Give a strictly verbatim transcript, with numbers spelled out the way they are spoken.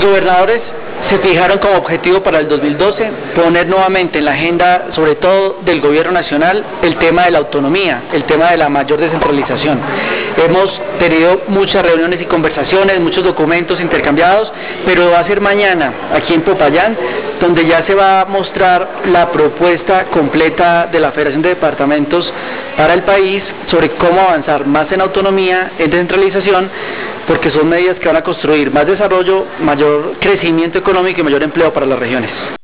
gobernadores se fijaron como objetivo para el dos mil doce poner nuevamente en la agenda, sobre todo del gobierno nacional, el tema de la autonomía, el tema de la mayor descentralización. Hemos tenido muchas reuniones y conversaciones, muchos documentos intercambiados, pero va a ser mañana, aquí en Popayán, donde ya se va a mostrar la propuesta completa de la Federación de Departamentos para el país sobre cómo avanzar más en autonomía, en descentralización, porque son medidas que van a construir más desarrollo, mayor crecimiento económico y mayor empleo para las regiones.